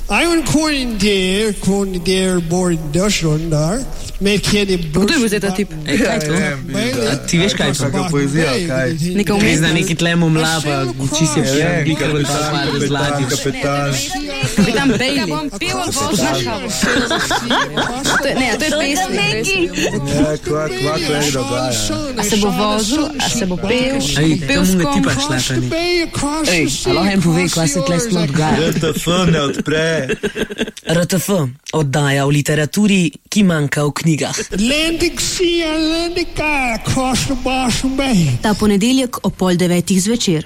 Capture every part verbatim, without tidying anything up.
I'm going there, going there, more industrial there. Kdo je bil zdaj ta tip? Ej, kaj to? A ti veš kaj to? Neka poezija, kaj? Neka umetnost. Zna neki tlemo mlaba, čisti je pijan, bikar v ta zlati. Kapetan. Kapetan Bailey. Ja bom pil, boš Ne, to je pesnik. Ja, kva, kva, to je dogaja. A se bo vozil, a se bo pel, Ej, pel to s mu ne kom. tipa šlepani. Ej, alo en pove, kaj se tle sploh dogaja. R T F ne odpre. R T F, oddaja o literaturi, ki manjka v knjigah. Atlantic Sea, Atlantic Eye, across the Boston Bay. Ta ponedeljek o pol devetih zvečer.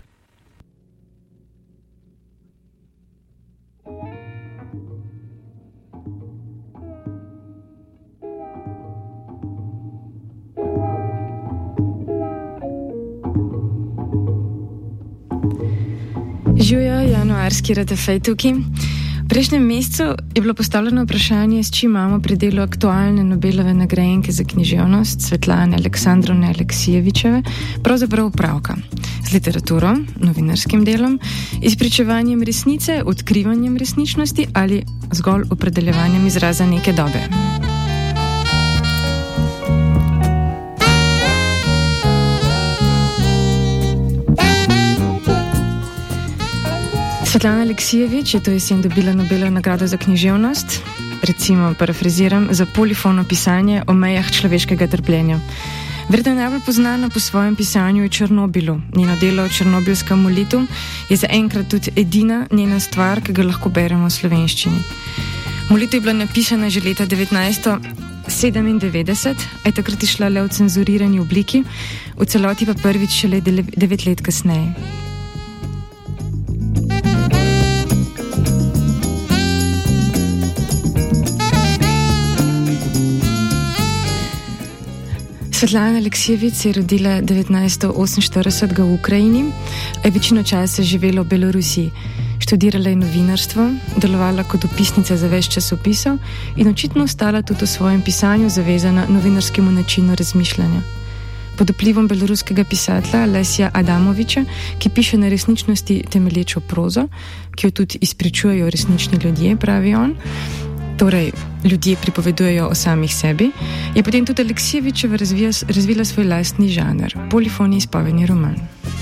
Živijo, januarski R T F tukaj. V prejšnjem mesecu je bilo postavljeno vprašanje, s čim imamo pri delu aktualne Nobelove nagrajenke za književnost Svetlane Aleksandrovne Aleksijevičeve pravzaprav opravka. Z literaturo, novinarskim delom, izpričevanjem resnice, odkrivanjem resničnosti ali zgolj opredeljevanjem izraza neke dobe. Svetlana Aleksijevič je to jesen dobila Nobelovo nagrado za književnost, recimo, parafraziram, za polifono pisanje o mejah človeškega trpljenja. Verjetno je najbolj poznana po svojem pisanju o Černobilu. Njeno delo o černobilskem molitu je zaenkrat tudi edina njena stvar, ki ga lahko beremo v slovenščini. Molitev je bila napisana že leta devetnajststo sedemindevetdeset, a je takrat išla le v cenzurirani obliki, v celoti pa prvič šele devet let kasneje. Svetlana Aleksijevič se je rodila devetnajststo oseminštirideset v Ukrajini, a je večino časa živela v Belorusiji. Študirala je novinarstvo, delovala kot dopisnica za več časopisov in očitno ostala tudi v svojem pisanju zavezana novinarskemu načinu razmišljanja. Pod vplivom beloruskega pisatelja Lesja Adamoviča, ki piše na resničnosti temelječo prozo, ki jo tudi izpričujejo resnični ljudje, pravi on, torej ljudje pripovedujejo o samih sebi, je potem tudi Aleksijevičeva razvila svoj lastni žanr, polifoni izpovedni roman.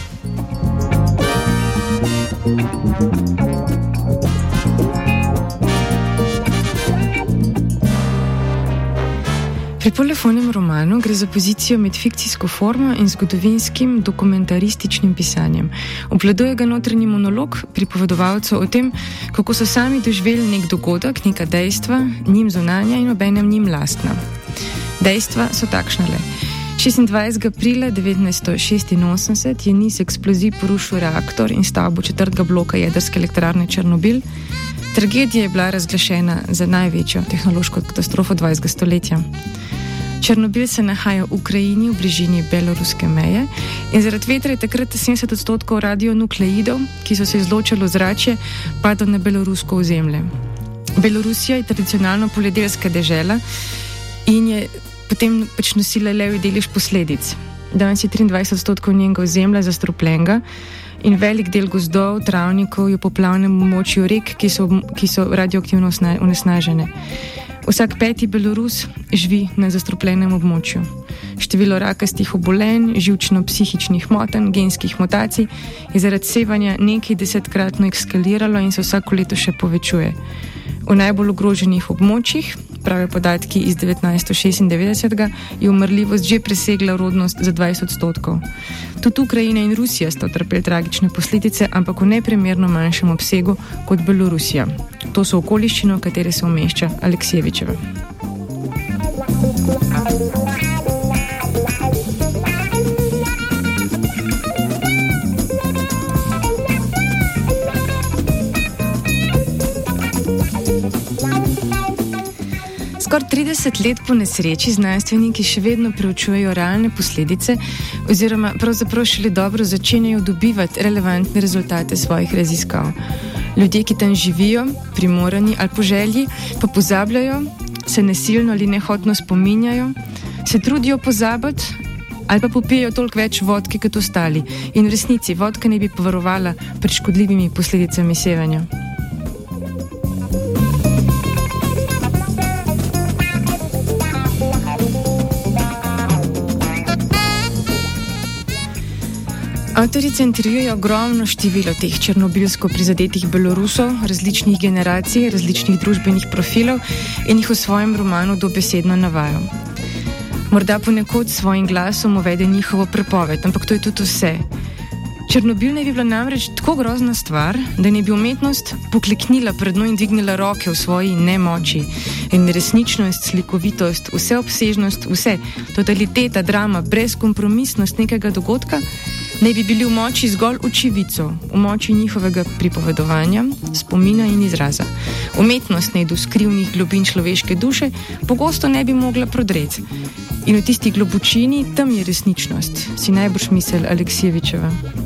Pri polifonem romanu gre za pozicijo med fikcijsko formo in zgodovinskim dokumentarističnim pisanjem. Obvladuje ga notranji monolog pripovedovalcev o tem, kako so sami doživeli nek dogodek, neka dejstva, njim zunanja in obenem njim lastna. Dejstva so takšnale. šestindvajsetega aprila devetnajststo šestinosemdeset je niz eksplozij porušil reaktor in stavbo četrtega bloka jedrske elektrarne Černobil. Tragedija je bila razglašena za največjo tehnološko katastrofo dvajsetega stoletja. Černobil se nahaja v Ukrajini v bližini beloruske meje in zaradi vetra je takrat sedemdeset odstotkov radionukleidov, ki so se izločali v zračje, padlo na belorusko ozemlje. Belorusija je tradicionalno poljedelska dežela in je potem pač nosila levi delež posledic. Danes je triindvajset odstotkov njenega ozemlja zastrupljenega in velik del gozdov, travnikov je v poplavnem območju rek, ki so, ki so radioaktivno onesnažene. Vsak peti Belorus živi na zastrupljenem območju. Število rakastih obolenj, živčno-psihičnih motenj, genskih mutacij je zaradi sevanja nekaj desetkratno eskaliralo in se vsako leto še povečuje. V najbolj ogroženih območjih, pravijo podatki iz devetnajststo šestindevetdesetega, je umrljivost že presegla rodnost za dvajset odstotkov. Tudi Ukrajina in Rusija sta utrpeli tragične posledice, ampak v neprimerno manjšem obsegu kot Belorusija. To so okoliščine, v katere se umešča Aleksijevičeva. Skoraj trideset let po nesreči znanstveniki še vedno preučujejo realne posledice oziroma pravzaprav šele dobro začenjajo dobivati relevantne rezultate svojih raziskav. Ljudje, ki tam živijo, primorani ali po želji, pa pozabljajo, se nasilno ali nehotno spominjajo, se trudijo pozabiti ali pa popijejo toliko več vodke kot ostali. In v resnici vodka ne bi povarovala pred škodljivimi posledicami sevanja. Avtorica intervjuje ogromno število teh černobilsko prizadetih Belorusov, različnih generacij, različnih družbenih profilov in jih v svojem romanu dobesedno navaja. Morda ponekod s svojim glasom uvede njihovo prepoved, ampak to je tudi vse. Černobil naj bi bila namreč tako grozna stvar, da naj bi umetnost pokleknila pred njo in dvignila roke v svoji nemoči. In resničnost, slikovitost, vseobsežnost, vse, totaliteta, drama, brezkompromisnost nekega dogodka naj bi bili v moči zgolj očividcev, v moči njihovega pripovedovanja, spomina in izraza. Umetnost naj do skrivnih globin človeške duše pogosto ne bi mogla prodreti. In v tisti globočini tam je resničnost, si najbrž misel Aleksijevičeva.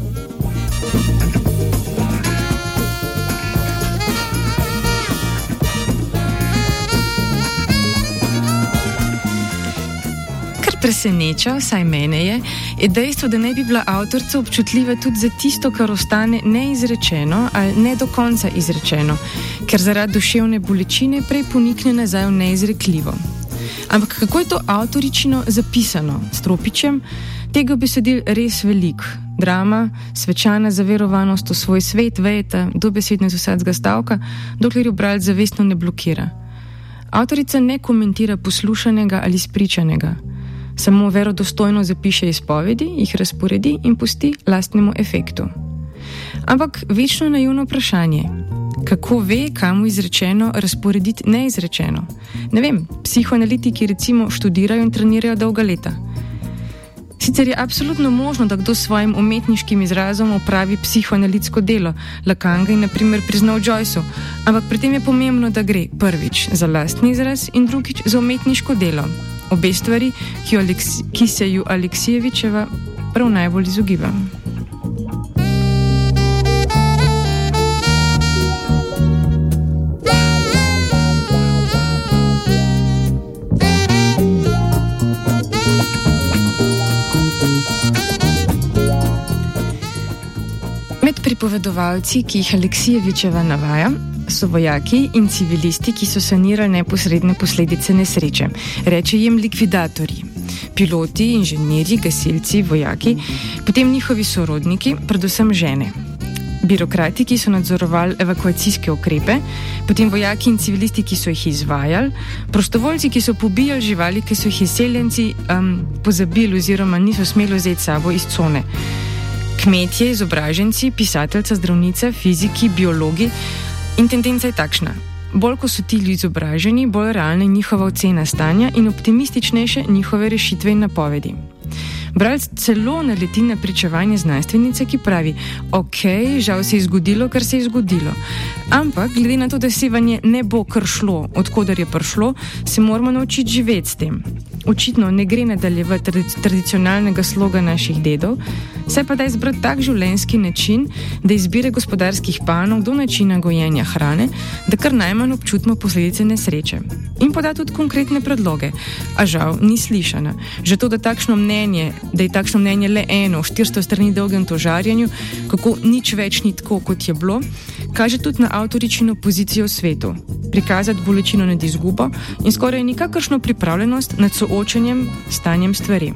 Preseneča, saj mene je, je dejstvo, da ne bi bila avtorica občutljiva tudi za tisto, kar ostane neizrečeno ali ne do konca izrečeno, ker zaradi duševne bolečine prej ponikne nazaj v neizrekljivo. Ampak kako je to avtoričino zapisano s Tropičem, tega besedil res velik. Drama, svečana zaverovanost v svoj svet, vejeta dobesedno iz vsakega stavka, dokler jo bralec zavestno ne blokira. Avtorica ne komentira poslušanega ali spričanega. Samo verodostojno zapiše izpovedi, jih razporedi in pusti lastnemu efektu. Ampak večno naivno vprašanje, kako ve, kamu izrečeno razporediti neizrečeno? Ne vem, psihoanalitiki recimo študirajo in trenirajo dolga leta. Sicer je absolutno možno, da kdo s svojim umetniškim izrazom opravi psihoanalitsko delo, Lacan ga je na primer priznal Joyceu, ampak pri tem je pomembno, da gre prvič za lastni izraz in drugič za umetniško delo. Obe stvari, ki, Aleks, ki se ju Aleksijevičeva prav najbolj izogiba. Med pripovedovalci, ki jih Aleksijevičeva navaja, so vojaki in civilisti, ki so sanirali neposredne posledice nesreče. Reče jim likvidatorji. Piloti, inženirji, gasilci, vojaki, potem njihovi sorodniki, predvsem žene. Birokrati, ki so nadzorovali evakuacijske ukrepe, potem vojaki in civilisti, ki so jih izvajali, prostovoljci, ki so pobijali živali, ki so jih izseljenci um, pozabili oziroma niso smeli vzeti sabo iz cone. Kmetje, izobraženci, pisateljca, zdravnica, fiziki, biologi. In tendenca je takšna. Bolj ko so ti ljudi izobraženi, bolj realna je njihova ocena stanja in optimističnejše njihove rešitve in napovedi. Bralec celo naleti na pričevanje znanstvenice, ki pravi, ok, žal se je zgodilo, kar se je zgodilo. Ampak, glede na to, da sevanje ne bo kar šlo, odkudar je prišlo, se moramo naučiti živeti s tem. Očitno ne gre nadaljevati tradicionalnega sloga naših dedov, saj pa da izbrati tak življenjski način, da izbire gospodarskih panog do načina gojenja hrane, da kar najmanj občutimo posledice nesreče. In poda tudi konkretne predloge, a žal ni slišana. Že to, da takšno mnenje, da je takšno mnenje le eno v štiristo strani dolgem tožarjenju, kako nič več ni tako, kot je bilo, kaže tudi na avtoričino pozicijo v svetu. Prikazati bolečino nad izgubo in skoraj nikakršno pripravljenost nad soočenjem s stanjem stvari.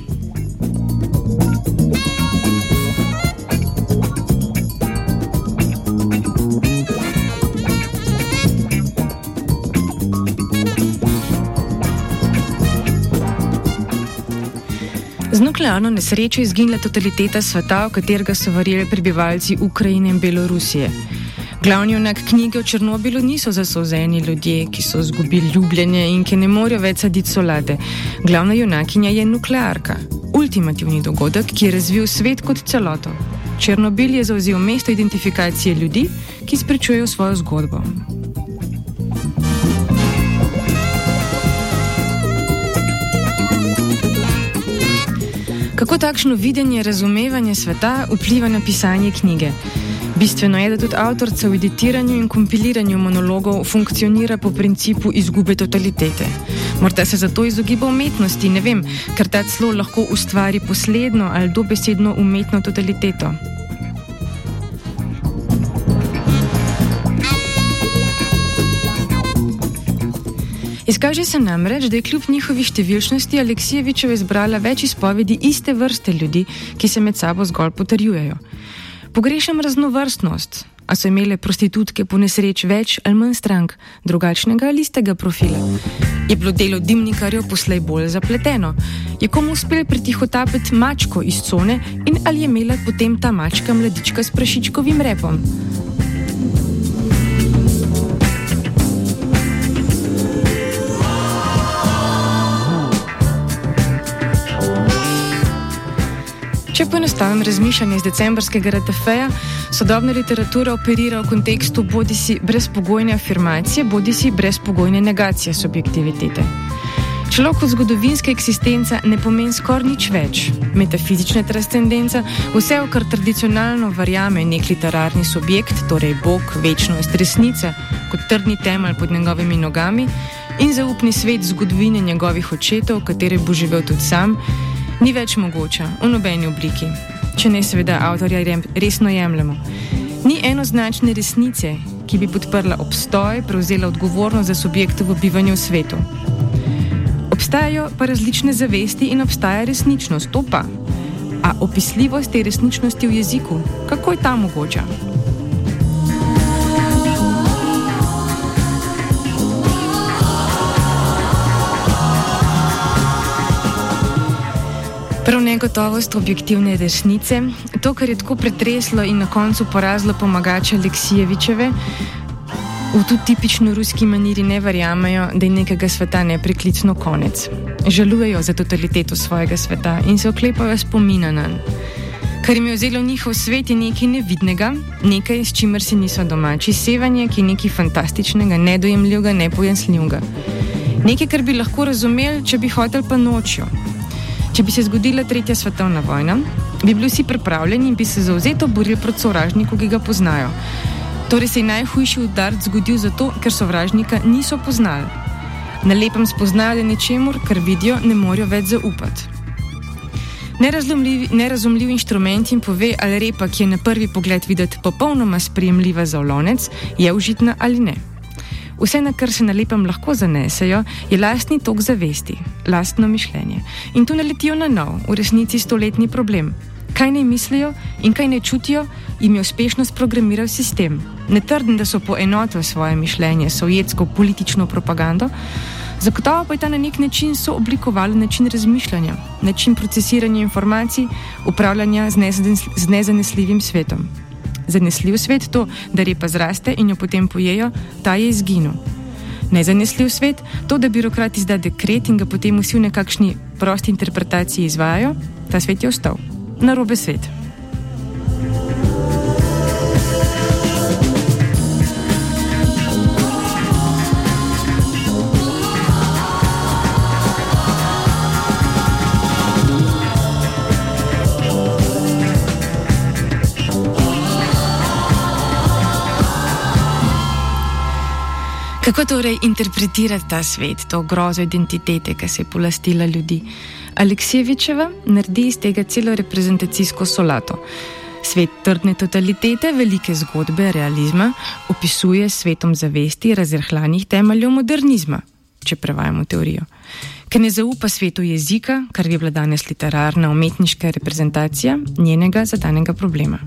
Z nuklearno nesrečo je izginila totaliteta sveta, v katerega so verjeli prebivalci Ukrajine in Belorusije. Glavni junak knjige o Černobilu niso zasolzeni ljudje, ki so izgubili ljubljenje in ki ne morejo več saditi solate. Glavna junakinja je nuklearka, ultimativni dogodek, ki je razvil svet kot celoto. Černobil je zavzel mesto identifikacije ljudi, ki spričujejo svojo zgodbo. Kako takšno videnje, razumevanje sveta vpliva na pisanje knjige? Bistveno je, da tudi avtorica v editiranju in kompiliranju monologov funkcionira po principu izgube totalitete. Morda se zato izogiba umetnosti, ne vem, ker ta celo lahko ustvari posledno ali dobesedno umetno totaliteto. Izkaže se namreč, da je kljub njihovi številčnosti Aleksijevičeva izbrala več izpovedi iste vrste ljudi, ki se med sabo zgolj potrjujejo. Pogrešam raznovrstnost, a so imele prostitutke po nesreč več ali manj strank, drugačnega ali istega profila. Je bilo delo dimnikarjev poslej bolj zapleteno? Je komu uspel pretihotapiti mačko iz cone in ali je imela potem ta mačka mladička s prašičkovim repom? Če poenostavim razmišljanje iz decembrskega R T F-ja, sodobna literatura operira v kontekstu bodisi brezpogojne afirmacije, bodisi brezpogojne negacije subjektivitete. Človek kot zgodovinska eksistenca ne pomeni skoraj nič več. Metafizična transcendenca, vse, v kar tradicionalno verjame nek literarni subjekt, torej Bog, večnost, resnica, kot trdni temelj pod njegovimi nogami in zaupni svet zgodovine njegovih očetov, katere bo živel tudi sam, ni več mogoča, v nobeni obliki, če ne seveda avtorja resno jemljemo. Ni enoznačne resnice, ki bi podprla obstoj, prevzela odgovornost za subjektovo bivanje v svetu. Obstajajo pa različne zavesti in obstaja resničnost, to pa. A opisljivost te resničnosti v jeziku, kako je ta mogoča? Prav negotovost objektivne resnice, to, kar je tako pretreslo in na koncu porazilo pomagača Aleksijevičeve, v tu tipično ruski maniri ne verjamejo, da je nekega sveta nepreklicno konec. Žalujejo za totaliteto svojega sveta in se oklepajo spomina nanj. Kar jim je vzelo njihov svet, je nekaj nevidnega, nekaj, s čimer si niso domači, sevanje, ki je nekaj fantastičnega, nedojemljivega, nepojasnljivega. Nekaj, kar bi lahko razumeli, če bi hotel pa nočjo. Če bi se zgodila tretja svetovna vojna, bi bili vsi pripravljeni in bi se zavzeto borili proti sovražniku, ki ga poznajo. Torej se je najhujši udarc zgodil zato, ker sovražnika niso poznali. Na lepem spoznajo, da nečemur, kar vidijo, ne morejo več zaupati. Nerazumljiv, nerazumljiv inštrument jim pove, ali repa, ki je na prvi pogled videti popolnoma sprejemljiva za ulonec, je užitna ali ne. Vse, na kar se na lepem lahko zanesejo, je lastni tok zavesti, lastno mišljenje. In tu naletijo na nov, v resnici stoletni problem. Kaj naj mislijo in kaj naj čutijo, jim je uspešno sprogramiral sistem. Ne trdim, da so poenotili svoje mišljenje, sovjetsko politično propagando, zagotovo pa je ta na nek način sooblikovali način razmišljanja, način procesiranja informacij, upravljanja z, nezadens, z nezanesljivim svetom. Zanesljiv svet, to, da repa zraste in jo potem pojejo, ta je izginil. Nezanesljiv svet, to, da birokrat izda dekret in ga potem vsi v nekakšni prosti interpretaciji izvajajo, ta svet je ostal. Narobe svet. Kako torej interpretirati ta svet, to grozo identitete, ki se je polastila ljudi? Aleksijevičeva naredi iz tega celo reprezentacijsko solato. Svet trdne totalitete, velike zgodbe, realizma opisuje svetom zavesti razrhlanih temeljev modernizma, če prevajamo teorijo. Ker ne zaupa svetu jezika, kar bi bila danes literarna, umetniška reprezentacija njenega zadanega problema.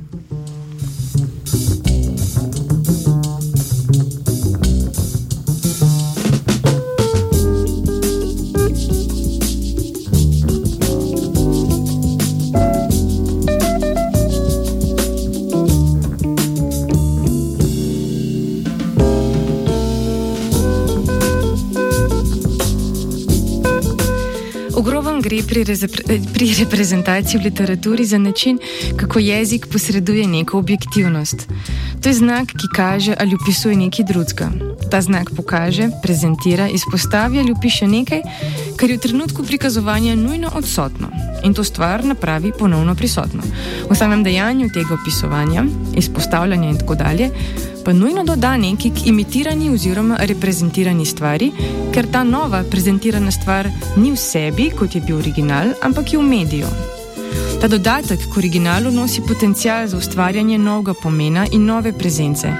Ogrovam gre pri, pri reprezentaciji v literaturi za način, kako jezik posreduje neko objektivnost. To je znak, ki kaže ali opisuje nekaj drugega. Ta znak pokaže, prezentira, izpostavi ali opiše nekaj, kar je v trenutku prikazovanja nujno odsotno in to stvar napravi ponovno prisotno. V samem dejanju tega opisovanja, izpostavljanja in tako dalje, pa nujno doda nekaj k imitirani oziroma reprezentirani stvari, ker ta nova prezentirana stvar ni v sebi, kot je bil original, ampak je v mediju. Ta dodatek k originalu nosi potencial za ustvarjanje novega pomena in nove prezence.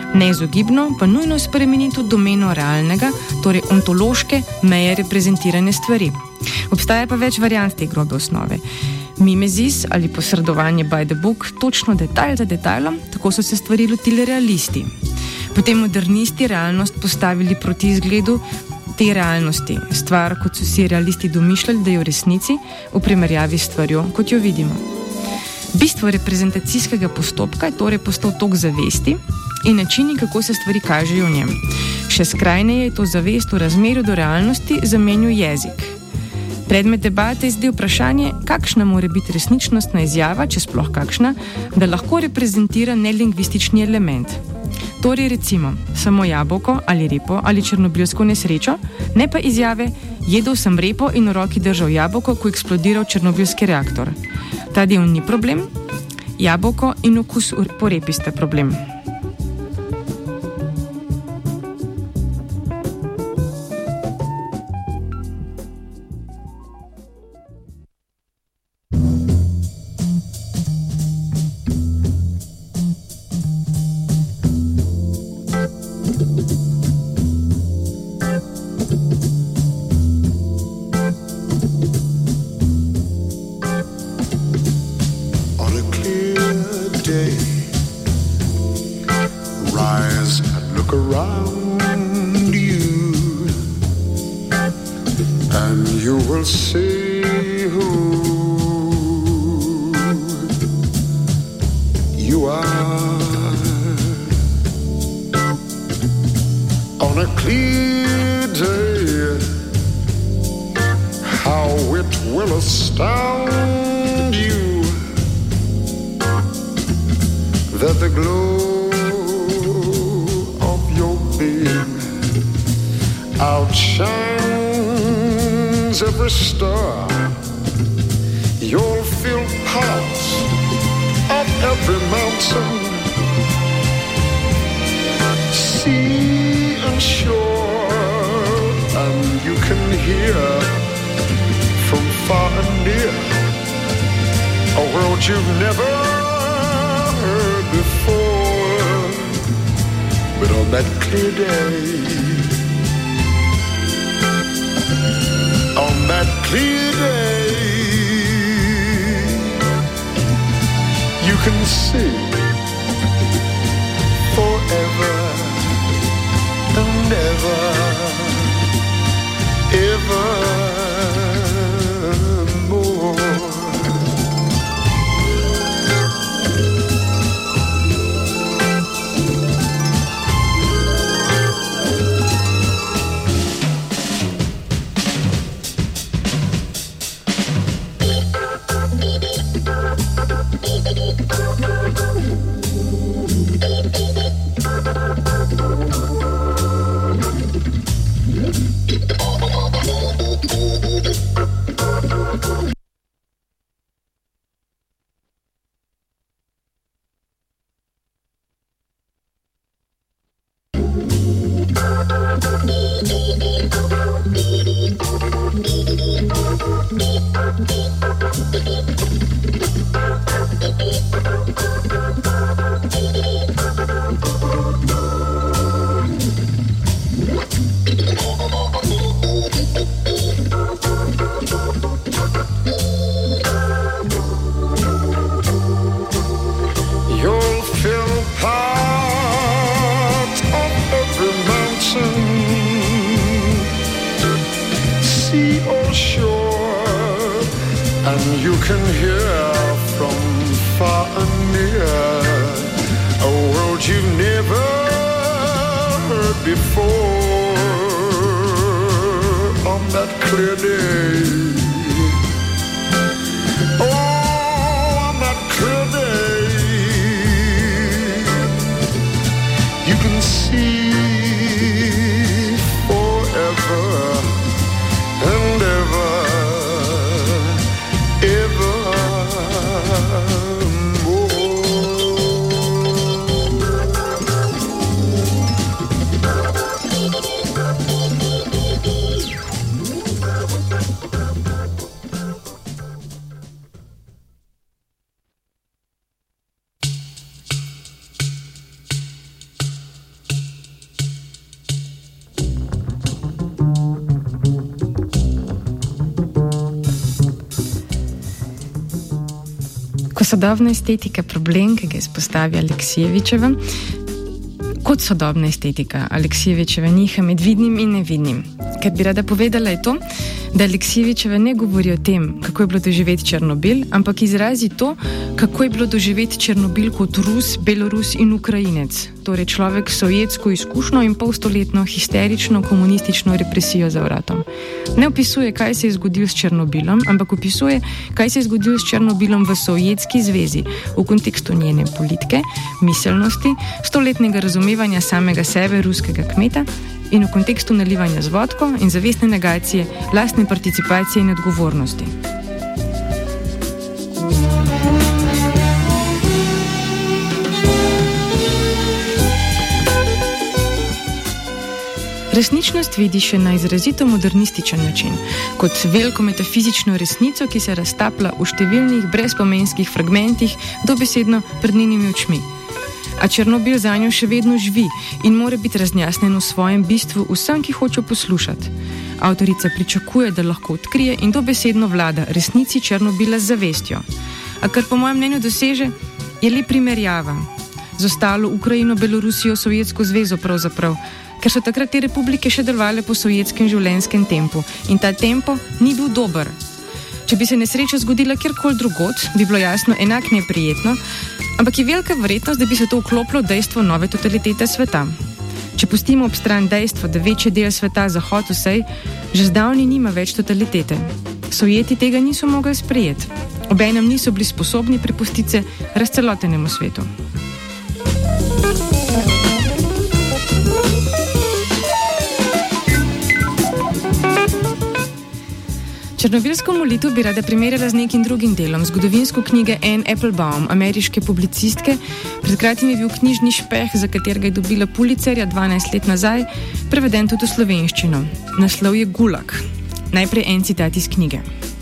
Neizogibno pa nujno spremeni tudi domeno realnega, torej ontološke meje reprezentirane stvari. Obstaja pa več variant te grobe osnove. Mimezis ali posredovanje by the book, točno detajl za detajlom, tako so se stvari lotili realisti. Potem modernisti realnost postavili proti izgledu te realnosti, stvar, kot so si realisti domišljali, da je v resnici, v primerjavi s stvarjo, kot jo vidimo. Bistvo reprezentacijskega postopka je torej postal tok zavesti in načini, kako se stvari kažejo v njem. Še skrajneje je to zavest v razmerju do realnosti zamenjal jezik. Predmet debate je zdaj vprašanje, kakšna mora biti resničnostna izjava, če sploh kakšna, da lahko reprezentira nelingvistični element. Torej recimo, samo jabolko ali repo ali černobilsko nesrečo, ne pa izjave, jedel sem repo in v roki držal jabolko, ko je eksplodiral černobilski reaktor. Ta del ni problem, jabolko in okus po repi sta problem. sodobna estetika problem, ki ga izpostavi Aleksijevičeva? Kot sodobna estetika Aleksijevičeva niha med vidnim in nevidnim. Kar bi rada povedala je to, da Aleksijevičeva ne govori o tem, kako je bilo doživeti Černobil, ampak izrazi to, kako je bilo doživeti Černobil kot Rus, Belorus in Ukrajinec, torej človek s sovjetsko izkušnjo in polstoletno histerično komunistično represijo za vratom. Ne opisuje, kaj se je zgodilo s Černobilom, ampak opisuje, kaj se je zgodilo s Černobilom v Sovjetski zvezi, v kontekstu njene politike, miselnosti, stoletnega razumevanja samega sebe, ruskega kmeta, in v kontekstu nalivanja z vodko in zavestne negacije, lastne participacije in odgovornosti. Resničnost vidi še na izrazito modernističen način, kot veliko metafizično resnico, ki se raztapla v številnih brezpomenskih fragmentih, dobesedno pred njenimi očmi. A Černobil zanjo še vedno živi in mora biti razjasnjen v svojem bistvu vsem, ki hočejo poslušati. Avtorica pričakuje, da lahko odkrije in dobesedno vlada resnici Černobila z zavestjo. A kar po mojem mnenju doseže, je le primerjava z ostalo Ukrajino, Belorusijo, Sovjetsko zvezo pravzaprav, ker so takrat te republike še delovale po sovjetskem življenjskem tempu in ta tempo ni bil dober. Če bi se nesreča zgodila kjerkoli drugod, bi bilo jasno enak neprijetno, ampak je velika verjetnost, da bi se to vklopilo dejstvo nove totalitete sveta. Če pustimo ob stran dejstvo, da večji del sveta, Zahod vsej, že zdavni nima več totalitete. Sovjeti tega niso mogli sprejeti. Obenem niso bili sposobni prepustiti se razcelotenemu svetu. Černobilsko molitev bi rada primerjala z nekim drugim delom, zgodovinsko knjige Anne Applebaum, ameriške publicistke. Pred kratkim je bil knjižni špeh, za katerega je dobila Pulitzerja dvanajst let nazaj, preveden tudi v slovenščino. Naslov je Gulag. Najprej en citat iz knjige.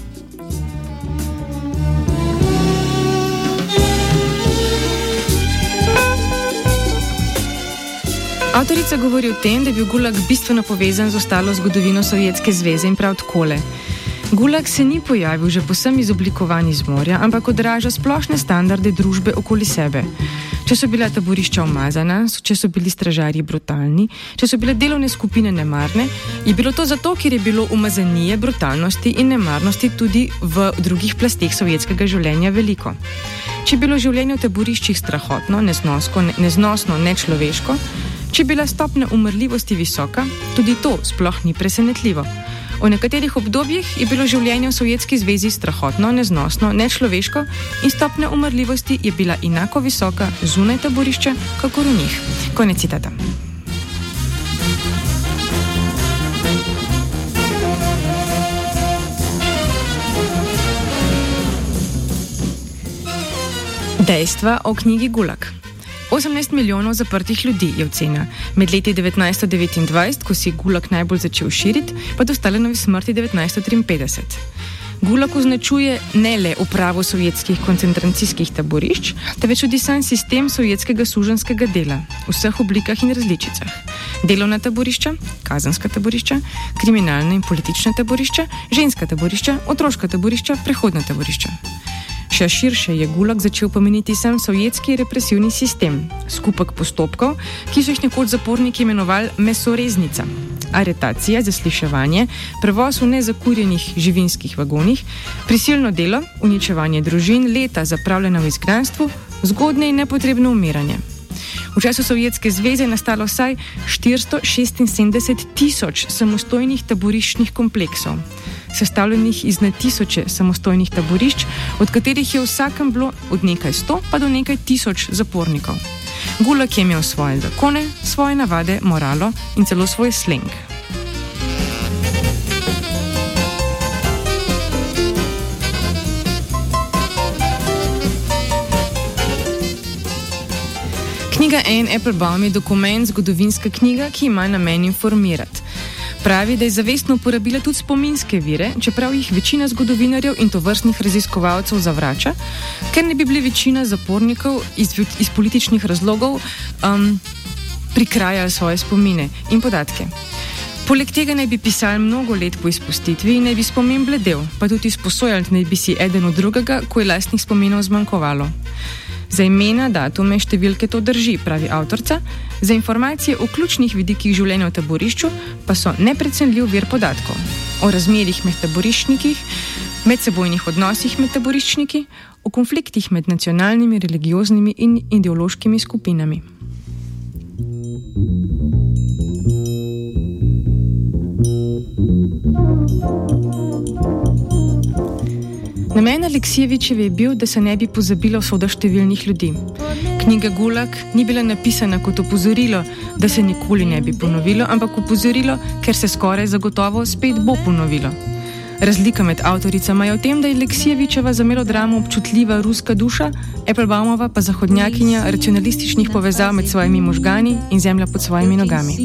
Avtorica govori o tem, da je bil Gulag bistveno povezan z ostalo zgodovino Sovjetske zveze in prav takole. Gulag se ni pojavil že povsem izoblikovan iz morja, ampak odraža splošne standarde družbe okoli sebe. Če so bila taborišča umazana, če so bili stražarji brutalni, če so bile delovne skupine nemarne, je bilo to zato, ker je bilo umazanije, brutalnosti in nemarnosti tudi v drugih plasteh sovjetskega življenja veliko. Če je bilo življenje v taboriščih strahotno, neznosko, neznosno, nečloveško, če je bila stopnja umrljivosti visoka, tudi to sploh ni presenetljivo. V nekaterih obdobjih je bilo življenje v Sovjetski zvezi strahotno, neznosno, nečloveško in stopnja umrljivosti je bila enako visoka zunaj taborišča, kakor v njih. Konec citata. Dejstva o knjigi Gulag. osemnajst milijonov zaprtih ljudi je ocena. Med leti devetnajststo devetindvajset, ko si Gulag najbolj začel širiti, pa do Stalinovi smrti devetnajststo triinpetdeset. Gulag označuje ne le upravo sovjetskih koncentracijskih taborišč, temveč tudi sam sistem sovjetskega suženjskega dela v vseh oblikah in različicah. Delovna taborišča, kazenska taborišča, kriminalna in politična taborišča, ženska taborišča, otroška taborišča, prehodna taborišča. Še širše je Gulag začel pomeniti sam sovjetski represivni sistem, skupek postopkov, ki so jih nekoč zaporniki imenovali mesoreznica. Aretacija, zasliševanje, prevoz v nezakurjenih živinskih vagonih, prisilno delo, uničevanje družin, leta zapravljena v izgnanstvu, zgodnje in nepotrebno umiranje. V času Sovjetske zveze je nastalo vsaj štiristo šestinsedemdeset tisoč samostojnih taboriščnih kompleksov, sestavljenih iz na tisoče samostojnih taborišč, od katerih je v vsakem bilo od nekaj sto pa do nekaj tisoč zapornikov. Gulag je imel svoje zakone, svoje navade, moralo in celo svoj sleng. Knjiga Anne Applebaum je dokument, zgodovinska knjiga, ki ima namen informirati. Pravi, da je zavestno uporabila tudi spominske vire, čeprav jih večina zgodovinarjev in tovrstnih raziskovalcev zavrača, ker ne bi bili večina zapornikov iz, iz političnih razlogov um, prikrajali svoje spomine in podatke. Poleg tega naj bi pisali mnogo let po izpustitvi in naj bi spomin bledel, pa tudi izposojali naj bi si eden od drugega, ko je lastnih spominov zmanjkovalo. Za imena, datume, številke to drži, pravi avtorca, za informacije o ključnih vidikih življenja v taborišču pa so neprecenljiv vir podatkov. O razmerjih med taboriščnikih, medsebojnih odnosih med taboriščniki, o konfliktih med nacionalnimi, religioznimi in ideološkimi skupinami. Namen Aleksijevičeve je bil, da se ne bi pozabilo usoda številnih ljudi. Knjiga Gulag ni bila napisana kot opozorilo, da se nikoli ne bi ponovilo, ampak opozorilo, ker se skoraj zagotovo spet bo ponovilo. Razlika med avtoricama je v tem, da je Aleksijevičeva za melodramo občutljiva ruska duša, Applebaumova pa zahodnjakinja racionalističnih povezav med svojimi možgani in zemlja pod svojimi nogami.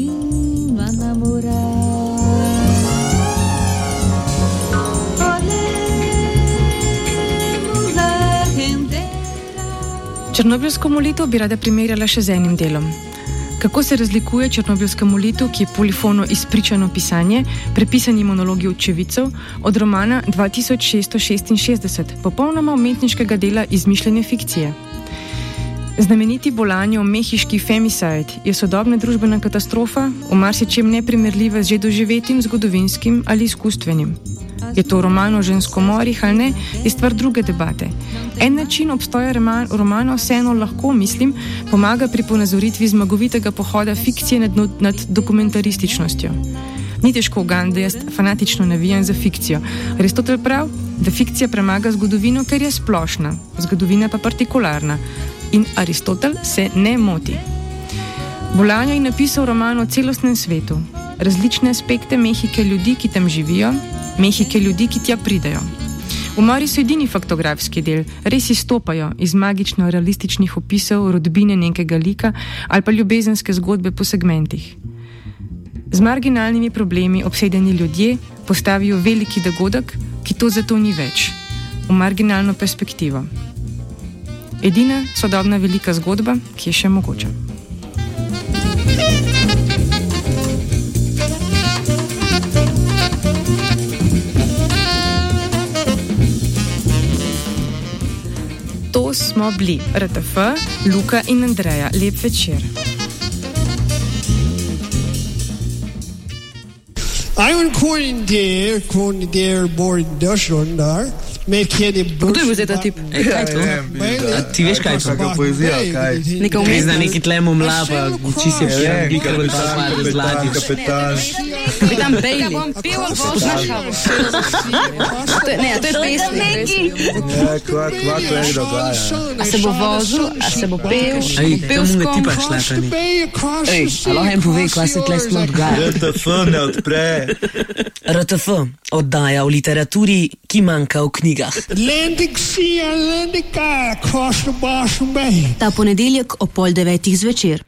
Černobilsko molitev bi rada primerjala še z enim delom. Kako se razlikuje černobilska molitev, ki je polifono izpričano pisanje, prepisani monologi očevidcev, od romana dva tisoč šeststo šestinšestdeset, popolnoma umetniškega dela izmišljene fikcije. Znameniti Bolanjo mehiški femicide je sodobna družbena katastrofa, v marsičem neprimerljiva z že doživetim zgodovinskim ali izkustvenim. Je to roman o ženskomorih ali ne, je stvar druge debate. En način obstoja romana vseeno lahko, mislim, pomaga pri ponazoritvi zmagovitega pohoda fikcije nad, nad dokumentarističnostjo. Ni težko ugant, da jaz fanatično navijam za fikcijo. Aristotel prav, da fikcija premaga zgodovino, ker je splošna, zgodovina pa partikularna. In Aristotel se ne moti. Bolanjo je napisal roman o celostnem svetu, različne aspekte Mehike ljudi, ki tam živijo, Mehike ljudi, ki tja pridejo. Umori so edini faktografski del, res izstopajo iz magično-realističnih opisov rodbine nekega lika ali pa ljubezenske zgodbe po segmentih. Z marginalnimi problemi obsedeni ljudje postavijo veliki dogodek, ki to zato ni več, v marginalno perspektivo. Edina sodobna velika zgodba, ki je še mogoča. To smo bili R T F, Luka in Andreja. Lep večer. I'm going there, going there, board industrial daar. Kdo je bil zdaj ta tip? Ej, kaj to? A ti veš kaj to? Kako poezija, kaj? Neka Kaj zna umetnost. neki tlemo mlapa, čisto je pijan, gikar pa spada zlati. Kapetan. Kapitan Bailey. Poznaš kavo? To je- Ne, to je pesnik. Ja, kva, kva, to je dogaja. A se bo vozil, a se bo pel, Ej, bo pel tam s ga kom? tipa šlatani. Ej, a lahko en pove, kaj se tle sploh dogaja? R T F ne odpre. R T F, oddaja o literaturi, ki manjka v knjigah. Atlantic Sea, Atlantic Eye, across the Boston Bay. Ta ponedeljek ob pol devetih zvečer.